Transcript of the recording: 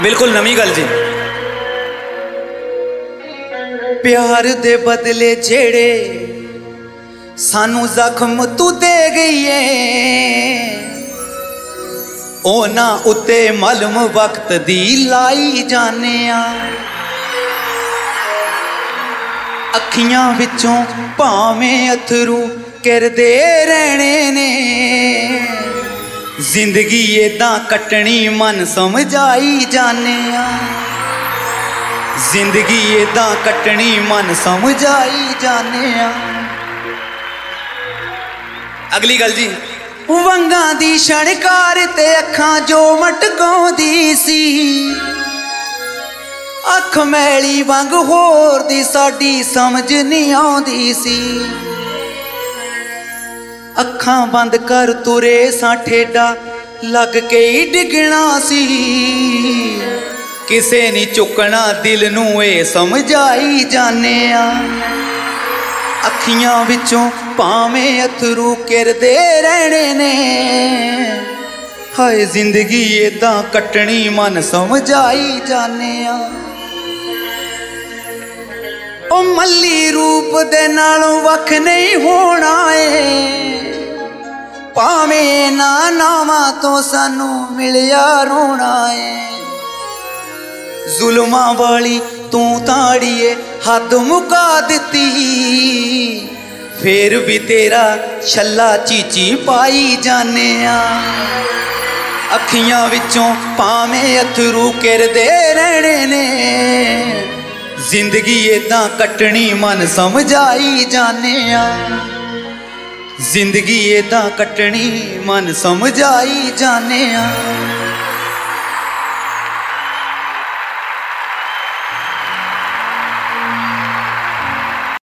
बिल्कुल नवी गल जी। प्यार दे बदले जेड़े सानू जख्म तू दे गई है, ओना उत्ते मलम वक्त दी लाई जाने आ। अखियां विचों भावें अथरू किरदे रहने ने, जिंदगी एदां कटनी मन समझाई जाने आ। जिंदगी एदां कटनी मन समझाई जाने आ। अगली गल जी। वंगां दी छणकार ते अखां जो मटकाउंदी सी, अख मैली वंग होर दी साडी समझ नहीं आउंदी सी। अखां बंद कर तुरे सां ठेडा लग के ही डिगना सी, किसे नहीं चुकना दिल नू ए समझाई जाने आ। अखियां विचों भावें अथरू किरदे रहने ने, हाय जिंदगी एदां कटनी मन समझाई जाने आ। ओ मल्ली रूप दे नालों वख नहीं होना है, भावें ना नावां तो सानू मिलिया रोना है। जुल्मां वाली तू ताड़िए हद मुका दिती, फिर भी तेरा छल्ला चीची पाई जाने आ। अखियां विचों भावें अथरू किरदे रहने ने, जिंदगी एदां कटनी मन समझाई जाने आ। जिंदगी एदां कटनी मन समझाई जाने आ।